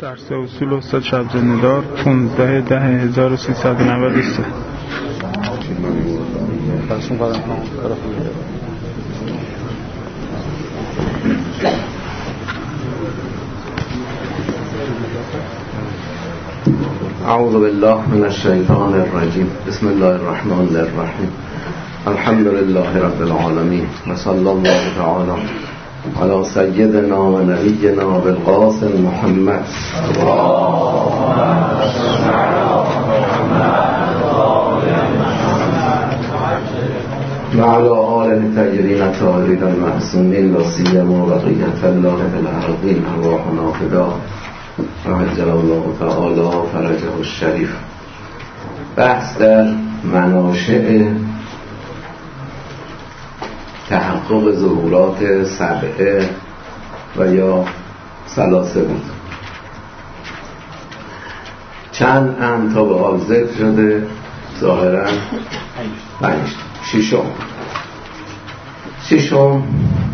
درس اصول استاد شهاب ندار 15/10/1393. اعوذ بالله من الشیطان الرجیم. بسم الله الرحمن الرحیم. الحمد لله رب العالمین و صلی الله تعالی علی سیدنا و نبینا بالقاسم محمد و علی آله الطاهرین الطاهرین المعصومین و سیما بقیة الله فی الارضین ارواحنا فدا و عجل الله تعالی فرجه الشریف. بحث در مناشأ تحقق ظهورات سبعه و یا ثلاثه بود. چند امر تا به حال ذکر شده، ظاهرا 5. ششم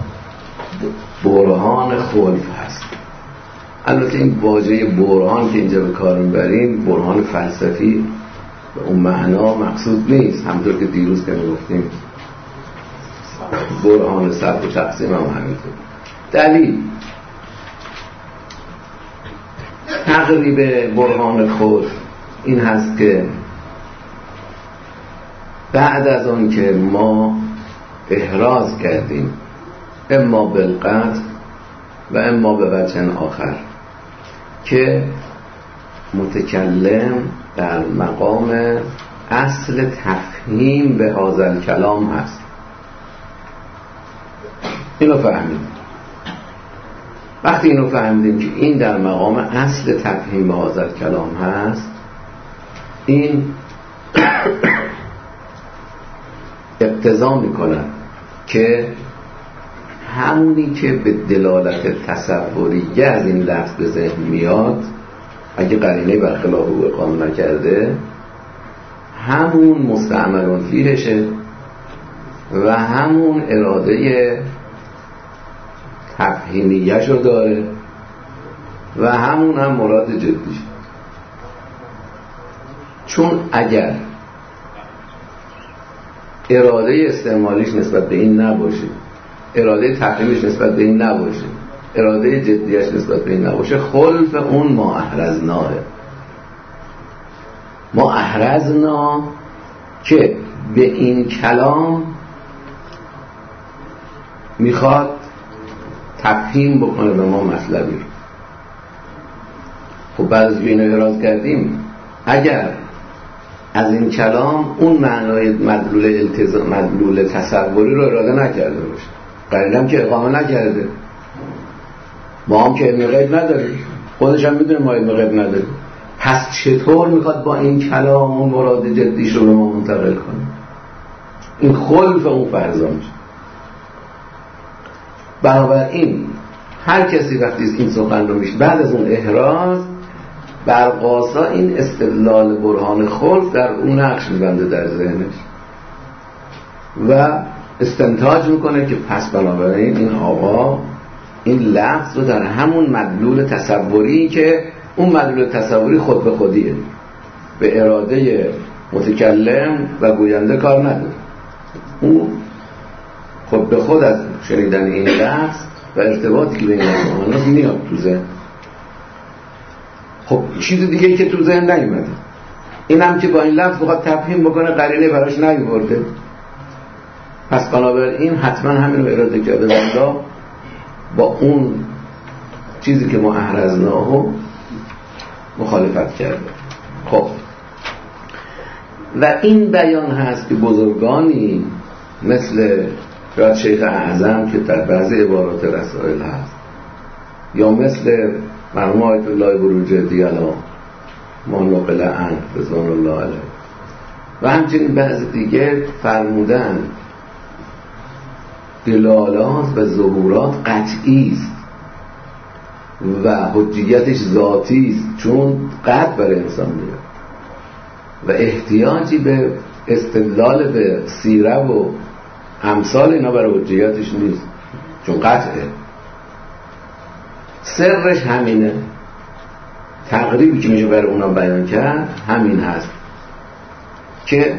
برهان خلف هست. البته این واژه برهان که اینجا به کار میبریم برهان فلسفی به اون معنا مقصود نیست، همونطور که دیروز که میگفتیم برهان صرف و تقسیم هم همینطور. دلیل تقریب برهان خلف این هست که بعد از آن که ما احراز کردیم اما بالقطع و اما به وجه آخر که متکلم در مقام اصل تفهیم به هذا کلام هست، اینو فهمیدیم. وقتی اینو فهمیدیم که این در مقام اصل تفهیم به هذا کلام هست، این اقتضا میکنه که همونی که به دلالت تصوریه از این لفظ به ذهن میاد، اگه قرینه برخلاف او اقامه نکرده، همون مستعملون فیهشه و همون اراده تفهیمیه رو داره و همون هم مراد جدیش. چون اگر اراده استعمالیش نسبت به این نباشه، اراده تفهیمیش نسبت به این نباشه، اراده جدیش نسبت به این نباشه، خلف اون ما احرزناه. ما احرزنا که به این کلام میخواد تفهیم بکنه به ما مطلبی رو. خب بعد از اینو احراز کردیم، اگر از این کلام اون معنای مدلول تصوری رو اراده نکرده باشه، قرینم که اقامه نکرده، ما هم که علم غیب نداریم، خودش هم میدونه ما علم غیب نداریم، پس چطور میخواد با این کلام اون مراد جدیش رو به ما منتقل کنه؟ این خلف اون فرضا میشه. بنابراین هر کسی وقتی این سخن رو میشه بعد از اون احراز برقاسا این استدلال برهان خلف در اون نقش میبنده در ذهنش و استنتاج میکنه که پس بنابراین این آقا این لفظ رو در همون مدلول تصوری که اون مدلول تصوری خود به خودیه، به اراده متکلم و گوینده کار نداره، اون خود به خود از شنیدن این لفظ و ارتباطی که بین آنها میاد تو ذهن. خب چیز دیگه ای که تو ذهن نیومده، این هم که با این لفظ بخواد تفهیم بکنه قرینه براش نیورده، پس بنابراین حتما همین رو اراده کرده بنده با اون چیزی که ما احرزناه مخالفت کرده. خب و این بیان هست که بزرگانی مثل شاید شیخ اعظم که در بعضی عبارات رسائل هست، یا مثل مرحوم آیت الله بروجردی علیه ما نقل عنه رضوان الله علیه و همچنین بعضی دیگه فرمودن دلالات و ظهورات قطعی است و حجیتش ذاتی است، چون قطع برای انسان میاد و احتیاجی به استدلال به سیره و امثال اینا برای حجیتش نیست، چون قطعه. سرش همینه تقریبی که میشه برای اونا بیان کرد همین هست که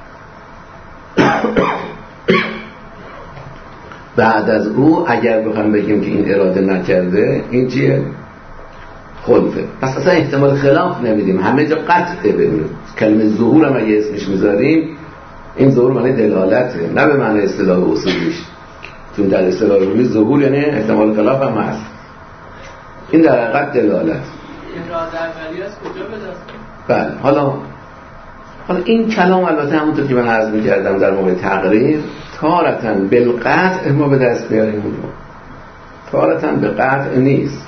بعد از او اگر بخوام بگیم که این اراده نکرده این چیه؟ خلفه. پس اصلا احتمال خلاف نمیدیم، همه جا قطعه. ببینیم کلمه ظهور هم اگه اسمش میذاریم این ظهور معنی دلالته، نه به معنی اصطلاح اصولیش، چون در اصطلاح رومی ظهور یعنی احتمال خلاف هم هست، این در حقیقت دلالت. اراده اولیه از کجا به دست میاد؟ بله. حالا این کلام البته همونطور که من عرض می‌کردم در موقع تقریر تارتاً بالقطع ما به دست بیاریم، تارتاً به قطع نیست.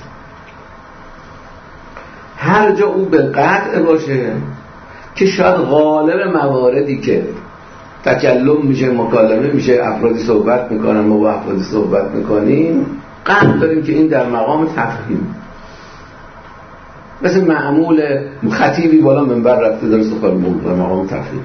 هر جا او به قطع باشه که شاید غالب مواردی که تکلم میشه، مکالمه میشه، افرادی صحبت میکنن، ما با افرادی صحبت میکنیم، قطع داریم که این در مقام تفهیم. مثل معمول خطیبی بالا منبر رفته داره سخن میگه در مقام تفهیم.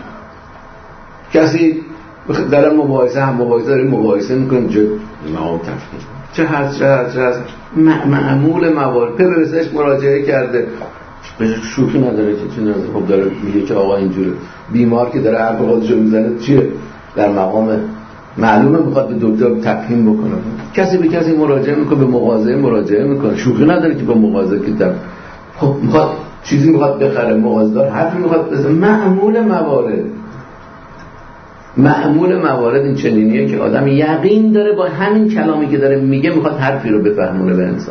کسی در مباحثه هم مباحثه میکنه جد مقام تفهیم. چه هست معمول موارد به رسش مراجعه کرده، شوخی نداره که چه نداره، خب داره میگه که آقا اینجوره، بیمار که داره حرف خودشو میزنه چیه در مقام معلومه میخواد به دکتر تفهیم بکنه. کسی به کسی مراجعه میکنه، به مغازه مراجعه میکنه، شوخی نداره که با مغازه که خب میخواد چیزی میخواد بخره، مغازه‌دار حرفی میخواد بزنه. معمول موارد این چنینیه که آدم یقین داره با همین کلامی که داره میگه میخواد حرفی رو بفهمونه به انسان.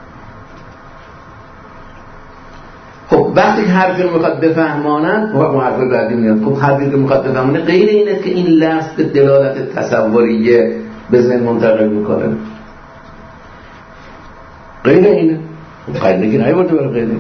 خب وقتی که حرفی رو میخواد بفهمانن خب حرف بعدی میاد. خب حرفی که میخواد بفهمونه غیر اینه که این لفظ به دلالت تصوریه به ذهن منتقل میکنه، غیر اینه. خب قیدی که نیورده برای غیر اینه.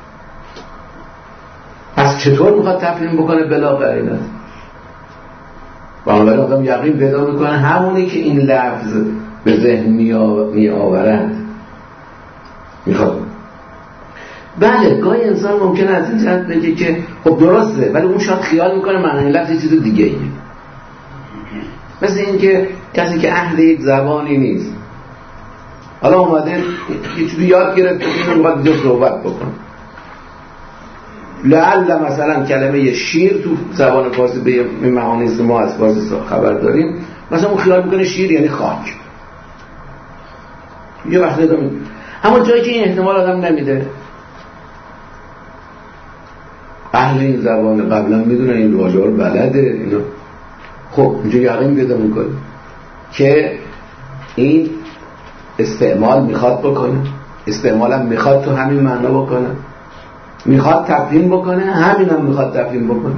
پس چطور میخواد تفهیم بکنه بلا قرینه؟ بنابراین آدم یقین پیدا میکنه همونی که این لفظ به ذهن میآورد میخواد. بله گاهی انسان ممکنه از این جهت بگه که خب درسته، ولی اون شاید خیال میکنه معنی لفظ چیز دیگه ایه. مثل این که کسی که اهل یک زبانی نیست، حالا اومده یه چیزی یاد گرفته که میخواد اینجا صحبت بکنه، لعل مثلا کلمه شیر تو زبان فارسی به معانی است ما از فارسی خبر داریم، مثلا اون خیال میکنه شیر یعنی خاک، یه وقت ندامید. اما جایی که این احتمال آدم نمیده، اهل این زبان قبلا میدونه این واژه رو بلده اینا، خب اینجا یقین پیدا میکنه که این استعمال میخواد بکنه، استعمالم میخواد تو همین معنا بکنه، میخواد تفهیم بکنه، همینم میخواد تفهیم بکنه.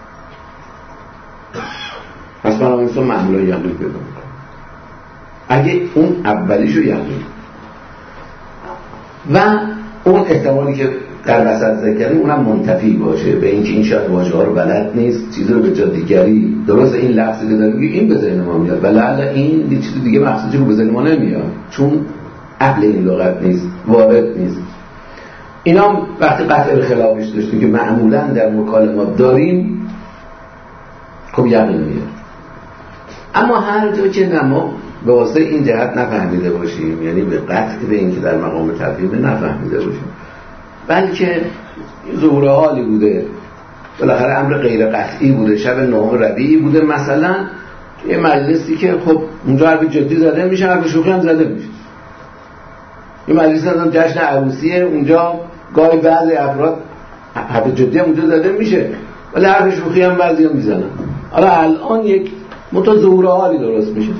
پس برای انسان معمولا یقین پیدا میکنه اگه اون اولیشو یقین و اون احتمالی که در وسط ذکر کردیم اونم منتفی باشه به اینکه این شاید واژه ها رو بلد نیست، چیزی رو به جا دیگری، درست این لفظی که داره میگه این به ذهن ما میاد ولی این یه چیز دیگه مقصودی رو به ذهن ما نمیاد چون اهل این لغت نیست، وارد نیست. اینا وقتی قطع خلافش داشتیم که معمولا در مکالمات داریم، خب یقین میاد. اما هر جا که ما به واسه این جهت نفهمیده باشیم، یعنی به قطع به این که در مقام تفهیم نفهمیده باشیم، بلکه ظهور حالی بوده، بالاخره امر غیر قطعی بوده، شب 9 ربیعی بوده مثلا، یه مجلسی که خب اونجا حرف جدی زده میشه، حرف شوخی هم زده میشه. یه مجلس هم جشن عروسیه، اونجا گاهی بعضی افراد حرف جدی هم اونجا زده میشه ولی حرف شوخی هم بعضی هم میزنن. حالا الان یک ظهور حالی درست میشه.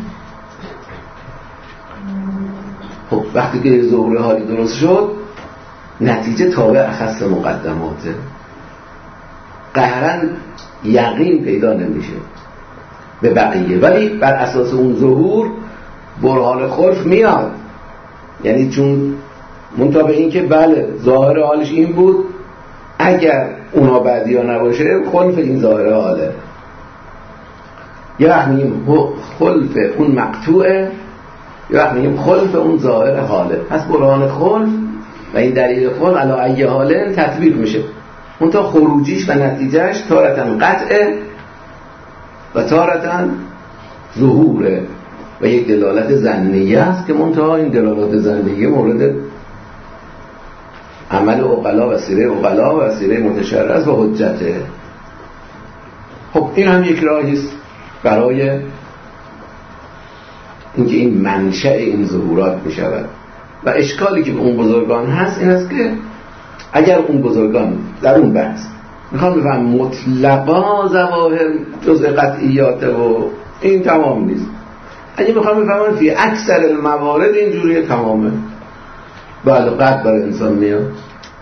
خب وقتی که ظهور حالی درست شد، نتیجه تابع اخص مقدماته، قهرن یقین پیدا نمیشه به بقیه، ولی بر اساس اون ظهور برهان خلف میاد. یعنی چون منتها به این که بله ظاهر حالش این بود، اگر اونا بعدی ها نباشه خلف این ظاهر حاله. یه وقت میگیم خلف اون مقطوعه، یه وقت میگیم خلف اون ظاهر حاله. پس برهان خلف و این دلیل خلف علی ای حاله تطبیق میشه، منتها خروجیش و نتیجهش تارتاً قطعه و تارتاً ظهوره و یک دلالت ظنیه است که منتها این دلالت ظنیه مورد عمل عقلا وسیله عقلا و وسیله متشرع و حجته. خب این هم یک راهی است برای اینکه این منشأ این ظهورات میشود. و اشکالی که به اون بزرگان هست این است که اگر اون بزرگان در اون بحث میخوام بفهم مطلقا ظواهر جزء قطعیات و این تمام نیست، اگه میخوام بفهمم فی اکثر الموارد اینجوریه تمامه، بله قطع برای انسان میاد.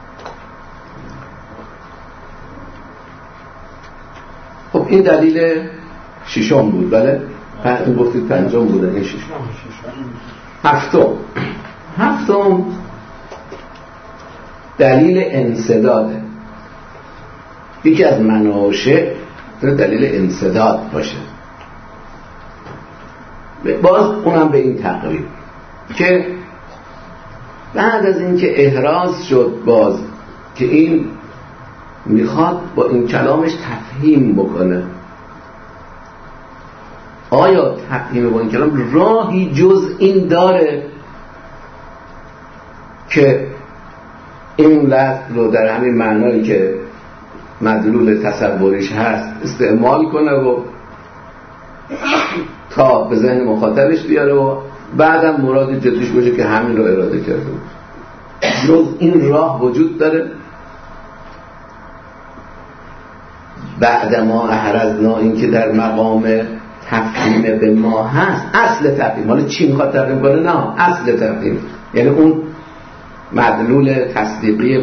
خب این دلیل ششم بود. بله این گفتید پنجم بوده، این ششم. هفتم دلیل انسداده. یکی از مناشع دلیل انسداد باشه. باز اونم به این تقریب که بعد از اینکه احراز شد باز که این میخواد با این کلامش تفهیم بکنه، آیا تفهیم با این کلام راهی جز این داره که این لفظ رو در همین معنایی که مدلول تصوریش هست استعمال کنه و تا به ذهن مخاطبش بیاره و بعدم مرادی جدیش باشه که همین رو اراده کرده. جز این راه وجود داره؟ بعد ما احرزنا، این که در مقام تفهیم به ما هست، اصل تفهیم، حالا چی میخواد تفهیم کنه؟ نه، اصل تفهیم یعنی اون مدلول تصدیقی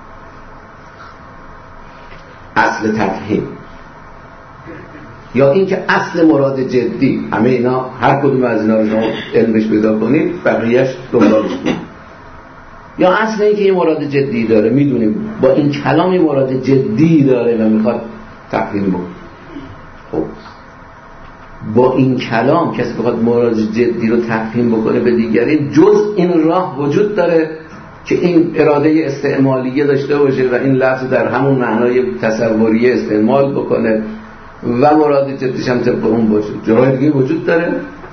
اصل تفهیم، یا این که اصل مراد جدی. همه اینا هر کدوم از اینا رو شما علمش پیدا کنید بقیهش دنبالش کنید. یا اصل این که این مراد جدی داره، میدونیم با این کلام این مراد جدی داره و میخواد تفهیم بکنه. خب با این کلام کسی بخواد مراد جدی رو تفهیم بکنه به دیگری، جز این راه وجود داره که این اراده استعمالیه داشته باشه و این لفظ در همون معنای تصوریه استعمال بکنه و مراد جدیش هم طبق اون باشه. جای دیگه وجود داره؟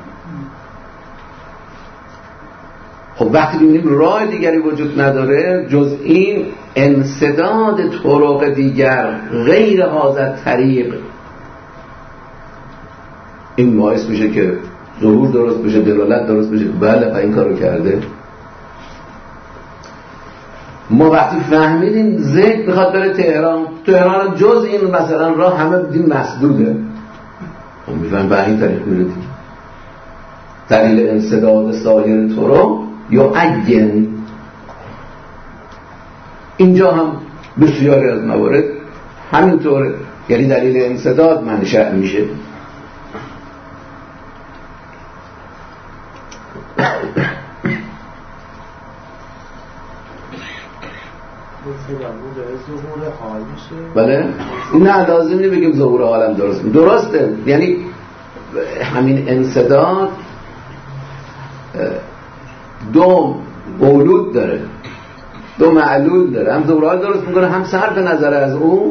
خب وقتی ببینیم راه دیگری وجود نداره جز این انسداد طرق دیگر غیر هذا طریق، این باعث میشه که ظهور درست بشه، دلالت درست بشه. بله و این کارو کرده. ما وقتی فهمیدیم زید بخواد بره تهران جز این مثلا راه همه بدین مسدوده، خب میفهم به این طریق میره دیگه. دلیل انسداد سایر طرق یا عین، اینجا هم بسیاری از موارد همینطوره، یعنی دلیل انسداد منشأ میشه. بله نه لازم نیست بگیم ظهور عالم درسته، یعنی همین انسداد دو مولود داره، دو معلول داره، هم ظهور عالم درست میکنه، هم صرف نظر از اون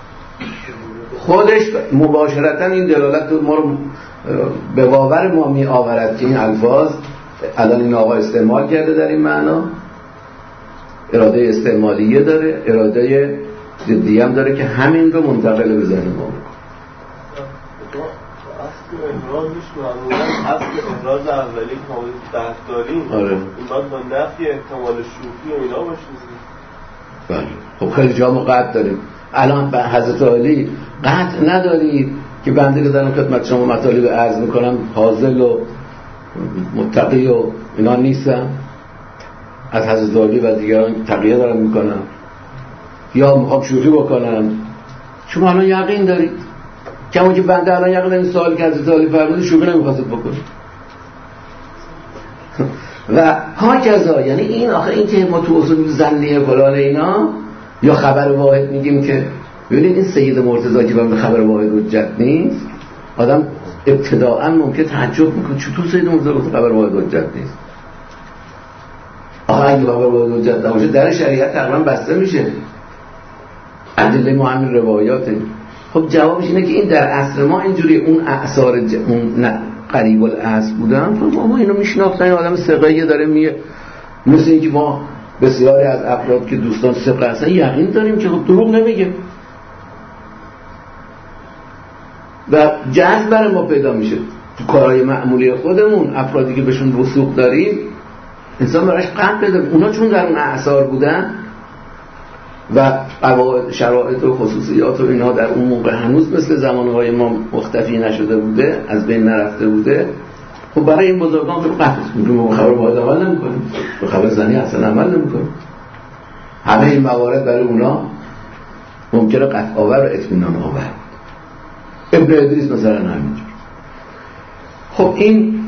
خودش مباشرتا این دلالت ما رو به باور ما می آورد که این الفاظ الان این آقا استعمال کرده در این معنا، اراده استعمالیه داره، اراده جدی هم داره که همین رو منتقل به ذهن ما بکنه. اصل امراضش معمولا اصل امراض اولی که ما بحث داریم این باید با نفی احتمال شوخی و اینا باشه. بله خب خیلی جا ما قطع داریم. الان به حضرت علی قطع ندارید که بنده که دارم خدمت شما مطالب عرض میکنم حاضل و متقی و اینا نیستم، از حضرت علی و دیگران تقیه دارم میکنم یا میخوام شوخی بکنم. شما الان یقین دارید کما که بنده الان یقین این سوال که حضرت علی فرمود شوخی نمیخواست بکنید و هاکذا. یعنی این آخه این که ما تو اصول ظنیه فلان اینا یا خبر واحد میگیم که ببینید این سید مرتضی که به خبر واحد حجت نیست، آدم ابتداءً ممکن تعجب میکنه چطور سید مرتضی گفت خبر واحد حجت نیست. آخه اگه خبر واحد حجت نباشه در شریعت تقریبا بسته میشه، ادله ما همین روایاته. خب جوابش اینه که این در عصر ما اینجوری اون اعصار اون قریب الاصل بودن، خب ما اینو میشناختن، آدم ثقه‌ای داره میگه، مثل اینکه ما بسیاری از افراد که دوستان صدق هستن یقین داریم که خب دروغ نمیگه و جذب برای ما پیدا میشه تو کارهای معمولی خودمون. افرادی که بهشون وثوق داریم انسان براش قلب بده. اونا چون در اون اعصار بودن و قواعد شرایط و خصوصیات و اینا در اون موقع هنوز مثل زمانهای ما مختفی نشده بوده، از بین نرفته بوده، خب برای این بزرگان تو قطع میگم به خبر باید عمل نمی‌کنیم، به خبر زنی اصلا عمل نمی‌کنیم. همه این موارد برای اونا ممکنه قطع آور و اطمینان آور. ابن ادریس مثلا همینجور. خب این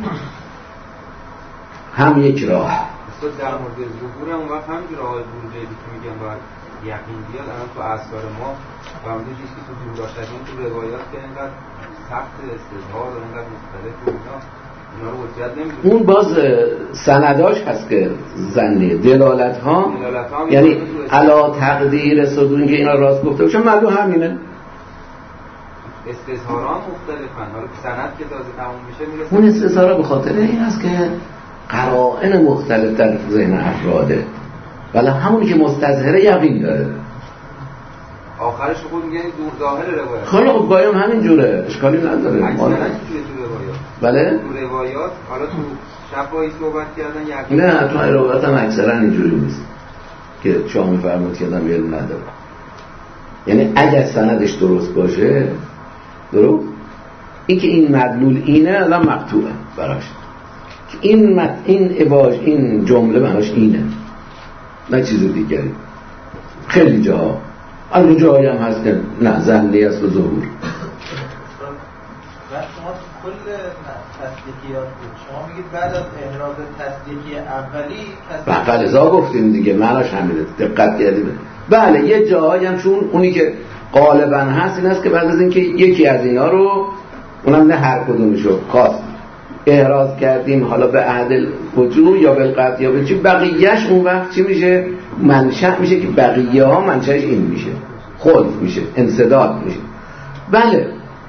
هم یک راه. در مورد ظهور اون وقت همینجور آقای بروجردی که میگن باید یقین بیاد، الان تو اسرار ما فرموده چیزی که تو دورداشتیم تو روایات که اینقدر سخت استظهار و اینقدر مختلف و اینا رو حجت نمیدونه. اون باز سنداش هست که زنی دلالت ها یعنی علا تقدیر صدور که اینا راست گفته باشن معلوم همینه. استظهاران مختلفن، حالا سند که تازه تموم میشه میرسه اون استظهارا به خاطر این است که قرائن مختلف در ذهن افراده، ولی همونی که مستظهره یقین داره. آخرش خود میگه دور ظاهر روایت. خیلی خب گایم همین جوره، اشکالی نداره. اکثرا چیه تو روایات؟ بله؟ تو روایات حالا تو شفاهی صحبت کردن یقین. نه تو روایات هم اکثرا اینجوری نیست که شما میفرمایید که آدم علم نداره. یعنی اگر سندش درست باشه، درست؟ این که این مدلول اینه الان مقطوعه براش. این عباج این جمله معناش اینه، نه چیز دیگری. خیلی جاها الان جایی هم هست که نه زنده است و ظهور. و شما کل تصدیقیات بود شما میگید بعد از احراز تصدیقی اولی بله ازا گفتیم دیگه معناش همینه، دقت کردیم. بله یه جایی هم چون اونی که غالبا هست این است که بعد از اینکه یکی از اینا رو اونم نه هر کدومشو خاص احراز کردیم حالا به عدل وجود یا بالقطع یا به چی، بقیهش اون وقت چی میشه؟ منشأ میشه که بقیه ها منشأش این میشه، خلف میشه، انسداد میشه. بله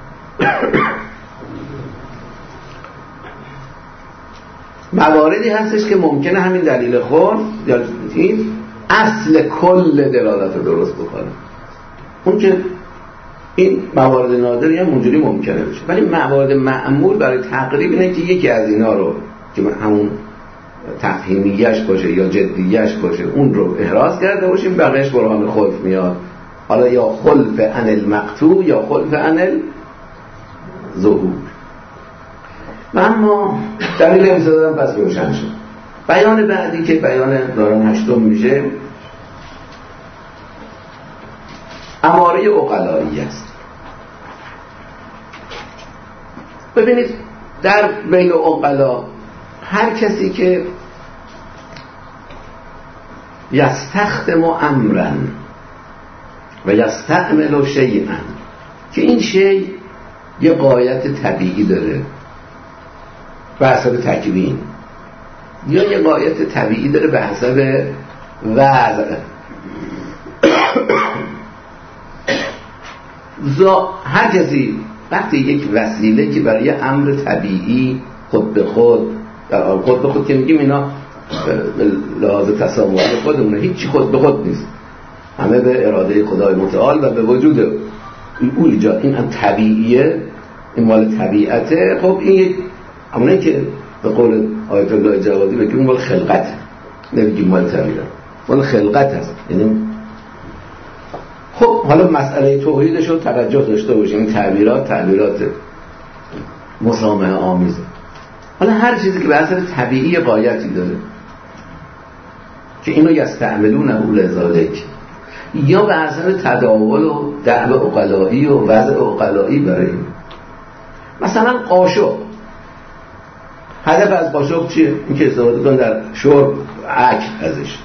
مواردی هستش که ممکنه همین دلیل خلف یا این اصل کل دلالت رو درست بکنه. اون که این موارد نادری هم اونجوری ممکنه بشه، ولی موارد معمول برای تقریب اینه که یکی از اینا رو که همون تفهیمیش باشه یا جدیش باشه اون رو احراز کرده باشیم، بقیهش برهان خلف میاد. حالا یا خلف عن المقطوع یا خلف عن الظهور. و اما دلیل امتدادم پس روشن شد. بیان بعدی که بیان دارن هشتم میشه اماره عقلایی است. ببینید در بین عقلا هر کسی که یستخدم امرا و یستعمل شیئا که این شیء یه غایت طبیعی داره به حسب تکوین یا یه غایت طبیعی داره به حسب وضع، هر کسی وقتی یک وسیله که برای امر طبیعی خود به خود که میگیم اینا لحاظ تصور خودمونه، هیچی خود به خود نیست، همه به اراده خدای متعال و به وجود اون ایجاد. این هم طبیعیه، این مال طبیعته. خب این همونه که به قول آیت الله جوادی بگیم مال خلقت، نمیگیم مال طبیعت، مال خلقت هست. یعنی خب حالا مسئله توحیدش رو توجه داشته باشیم، این تعبیرات مسامحه آمیزه. حالا هر چیزی که به اثر طبیعی غایتی داره که اینو یستعملونه لذالک یا به اثر تداول و دعوه عقلایی و وضع عقلایی برای این. مثلا قاشق، هدف از قاشق چیه؟ این که استفاده کن در شرب اکل ازش.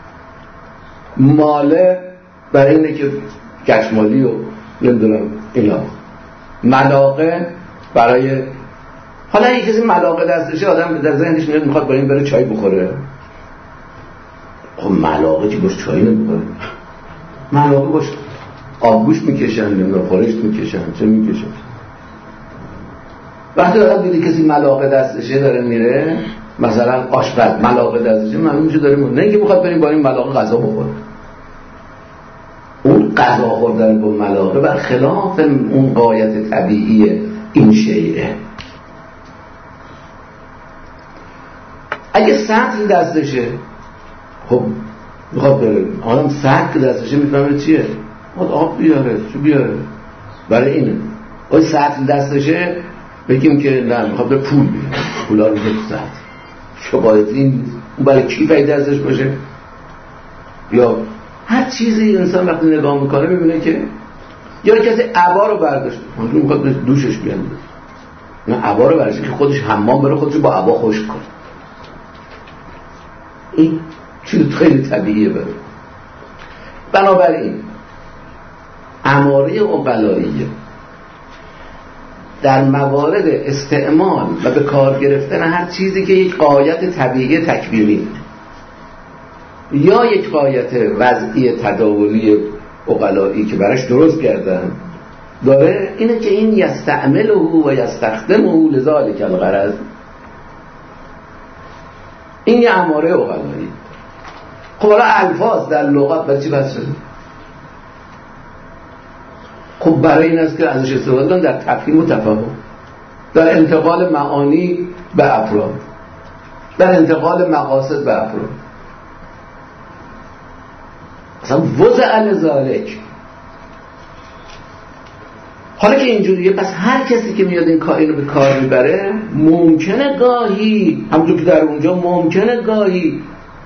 ماله برای اینه که گشمالی و نمیدونم اینا. ملاقه برای حالا یک کسی ملاقه دستشه آدم در ذهنش میاد میخواد با این بره چای بخوره. خب ملاقه چی باش چای نمیخوره؟ ملاقه باش آبگوش میکشن، نمیدونم خورشت میکشن، چه میکشن. وقتی آدم دیدی کسی ملاقه دستشه داره میره مثلا آشپز ملاقه دستشه معلومه داریم، نه اینکه میخواد بریم با این ملاقه غذا بخوره. اون غذا خوردن با ملاقه بر خلاف اون غایت طبیعی این شیئه. اگه سطل دستشه، خب میخواد بره آدم سطل دستشه میفهمه چیه؟ میخواد آب بیاره، چی بیاره؟ برای اینه. اگه سطل دستشه بگیم که نه میخواد به پول بیاره، پولا رو بده سطل. شبایت این برای کی باید دستش باشه؟ یا هر چیزی انسان وقتی نگاه میکنه میبینه که یا کسی عبا رو برداشته، اون میخواد به دوشش بیانده، نه عبا رو برداشته که خودش حمام بره خودش با عبا خشک کنه. این چیز خیلی طبیعیه بره. بنابراین اماره عقلاییه در موارد استعمال و به کار گرفتن هر چیزی که یک غایت طبیعی تکوینی یا یک غایت وضعی تداولی عقلایی که براش درست کردن داره، اینه که این یستعمله و یستخدمه لذالک الغرض. این یه اماره عقلایی. خب حالا الفاظ در لغت برای چی بس شده؟ خب برای این است که ازش استفاده کنن در تفهیم و تفاهم، در انتقال معانی به افراد، در انتقال مقاصد به افراد. اصلا وضع لذالک. حالا که اینجوریه، پس هر کسی که میاد این کاری رو به کار میبره ممکنه گاهی، همونطور که در اونجا ممکنه گاهی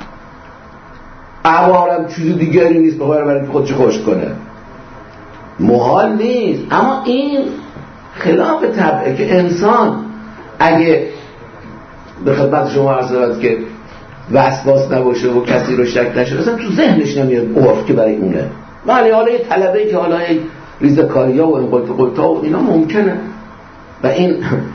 عوارم چیز دیگری نیست بخواه برای خودش خوش کنه، محال نیست. اما این خلاف طبعه که انسان اگه به خدمت شما عرض شود که وسواس نباشه و کسی رو شک نشه، اصلا تو ذهنش نمیاد عرف که برای اونه. ولی حالا یه طلبه‌ای که حالا ریزکاری‌ها و این قلتا و اینا ممکنه و این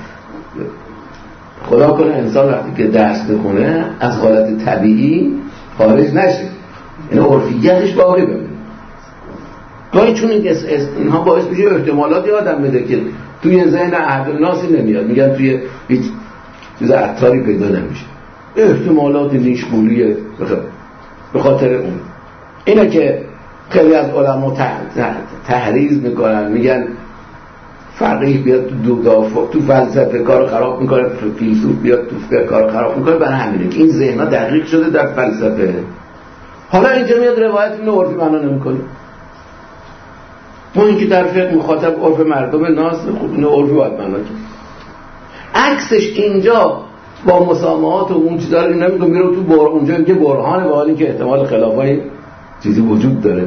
خدا کنه انسان وقتی که درس بخونه از حالت طبیعی خارج نشه، این عرفیتش باقی بمونه. گاهی چون اینها باعث میشه احتمالاتی آدم میده که توی ذهن اهل الناسی نمیاد، میگن توی هیچ چیز عطاری پیدا نمیشه، احتمالات نیشگولیه به خاطر اون. اینه که خیلی از علما تحریض میکنن، میگن فقیه بیاد تو فلسفه کارو خراب میکنه، فیلسوف بیاد تو فقه کارو خراب میکنه. برای همینه که این ذهن‌ها دقیق شده در فلسفه. حالا اینجا میاد روایت اینو عرفی معنا نمیکنه. ما اینکه در فقه مخاطب عرف مردم ناس، خب اینو عرفی باید معنا کنه. عکسش اینجا با مسامحات و اون چیزا رو نمیگم، میره تو اونجا میگه برهانه، با حالی که احتمال خلافای چیزی وجود داره.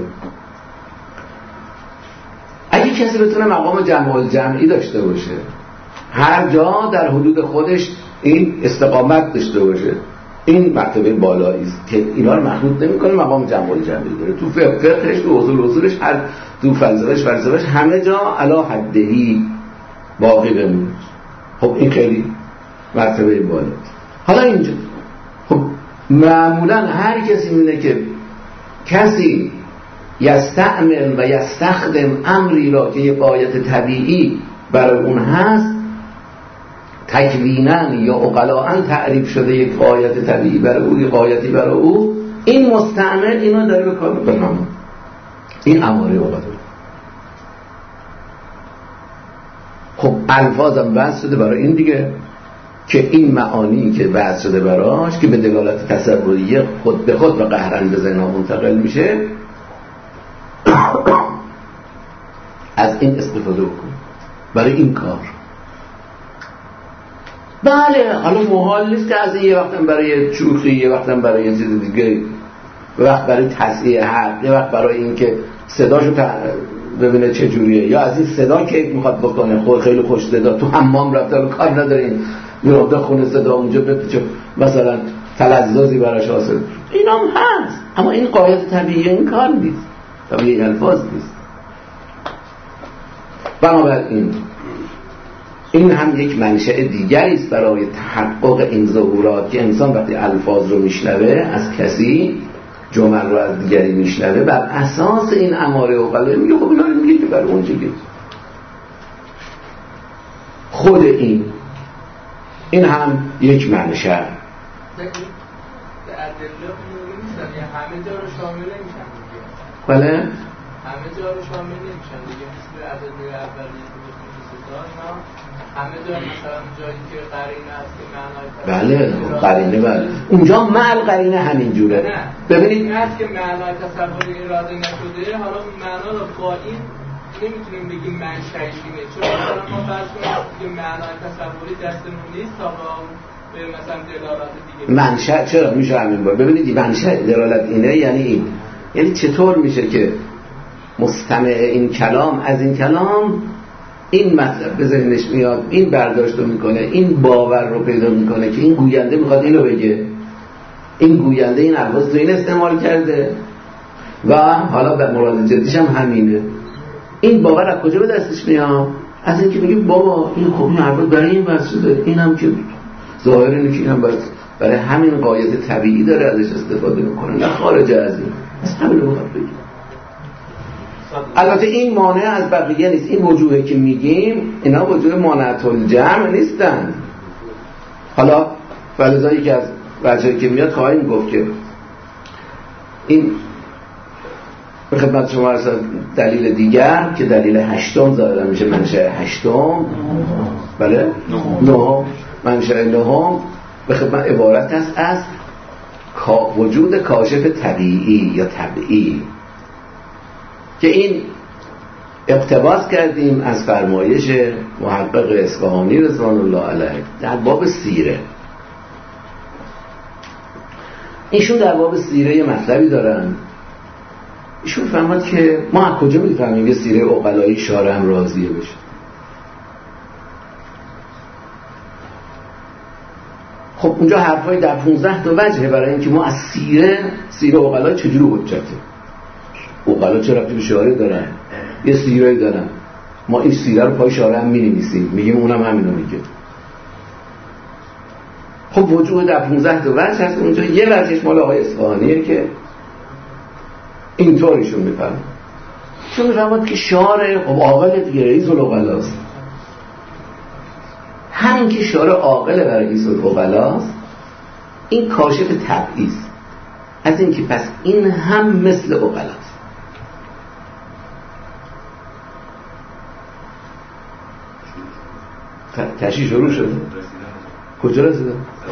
اگه کسی بتونه مقام جمع الجمعی داشته باشه، هر جا در حدود خودش این استقامت داشته باشه، این مرتبه بالایی است که اینا رو مخلوط نمی‌کنه، مقام جمع الجمعی داره. تو فقهش، تو اصولش، هر تو فلسفهش همه جا علا حدهی باقی بمونه. خب این خیلی مرتبه بالا. حالا اینجا خب معمولا هر کسی می‌بینه که کسی یستعمل و یستخدم امری را که یک غایت طبیعی برای اون هست، تکویناً یا عقلاً تعریف شده یک غایت طبیعی برای او، یک غایتی برای او، این مستعمل اینا داره به کار می‌کنه. این اماره عقلا. خب الفاظم وضع شده برای این دیگه که این معانی که وضع شده براش که به دلالت تصوریه خود به خود و قهرن به ذهن‌ها منتقل میشه، از این استفاده بکن برای این کار. بله حالا محال نیست که از این یه وقتم برای شوخی، یه وقتم برای یه چیز دیگه، یه وقت برای تصحیح حق، یه وقت برای این که صداشو ببینه چه جوریه، یا از این صدا که میخواد بکنه خیلی خوش صدا، تو حمام رفته رو کار ندارین میرفته خونه صدا اونجا بپیچه مثلا تلذذی براش حاصل، این هم هست. اما این قایت طبیعی این کار نیست، طبیعی الفاظ نیست. بنابراین این هم یک منشأ دیگری است برای تحقق این ظهورات که انسان وقتی الفاظ رو میشنوه از کسی، جمل رو از دیگری میشنوه، بر اساس این اماره عقلایی میگه خب اینا میگه که برای اون چیه. خود این هم یک منشأ ادله عمومی نیستن، یعنی همه جا رو شامل نمیشن دیگه. بله همه جا رو شامل نمیشن دیگه، مثل ادله اولیه که گفتیم نه همه جا، مثلا جایی که قرینه هست که معنای بله قرینه بله اونجا مع قرینه همین جوره. ببینید این هست که معنای تصوری اراده نشده، حالا معنا رو با این نمیتونیم بگیم منشأش اینه، چون مثلا ما فرض کنیم که معنای تصوری دستمون نیست تا با مثلا دلالت دیگه منشأ چرا میشه همین بار. ببینید منشأ دلالت اینه یعنی این، یعنی چطور میشه که مستمع این کلام از این کلام این مطلب به ذهنش میاد، این برداشت رو میکنه، این باور رو پیدا میکنه که این گوینده میخواد اینو بگه، این گوینده این الفاظ تو این استعمال کرده و حالا به مراد جدیش هم همینه. این باور از کجا به دستش میاد؟ از اینکه میگه بابا این خب این الفاظ برای این بس شده، اینم که ظاهر اینه که اینم برای همین قاعده طبیعی داره ازش استفاده میکنه، نه خارج از این، از همین رو میخواد بگه. البته این مانع از بقیه نیست، این وجوهی که میگیم اینا وجوه مانعت الجمع نیستن. حالا فلزایی که از وجهی که میاد خواهیم گفت که این به خدمت شما رسد دلیل دیگر که دلیل هشتم ظاهرا میشه منشأ هشتم، بله نهم، منشأ نهم به خدمت عبارت است از وجود کاشف طبیعی یا طبیعی که این اقتباس کردیم از فرمایش محقق اصفهانی رضوان الله علیه در باب سیره. ایشون در باب سیره یه مطلبی دارن، ایشون فهمد که ما از کجا میفهمیم یه سیره عقلایی شارع هم راضیه بشه؟ خب اونجا حرفای در 15 تا وجهه برای اینکه ما از سیره عقلایی چجوری حجته. عقلا چه ربطی به شارع دارن؟ یه سیره‌ای دارن، ما این سیره رو پای شارع هم می‌نویسیم، میگیم اونم همینو میگه. خب وجود در 15 تا وجه هست، اونجا یه وجهش مال آقای اصفهانیه که اینطوریشون میفهمه، چون میفهمد که شارع عاقل دیگه رئیس العقلاست. همین که شارع عاقل و رئیس العقلاست این کاشف طبعی است از این که پس این هم مثل عقلاست. تشریح شروع شد. کجا رسیده؟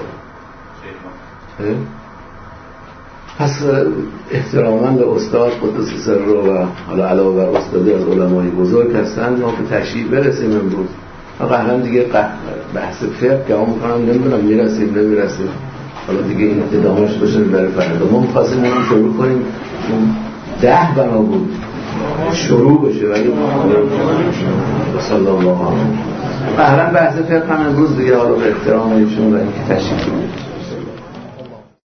پس احتراما به استاد قدس سر رو و حالا علاوه بر استادی از علمای بزرگ هستن ما به تشریح برسیم امروز. قهرم دیگه بحث فقه که هم میکنم نمیدونم میرسیم نمیرسیم، حالا دیگه این ادامهش بشه برای فردا. ما میخواستیم اونم شروع کنیم 10 بنا بود شروع بشه ولی صلی الله علیه. قهرم بحث فقه هم امروز دیگه حالا به احترام ایشون و اینکه تشریح کنیم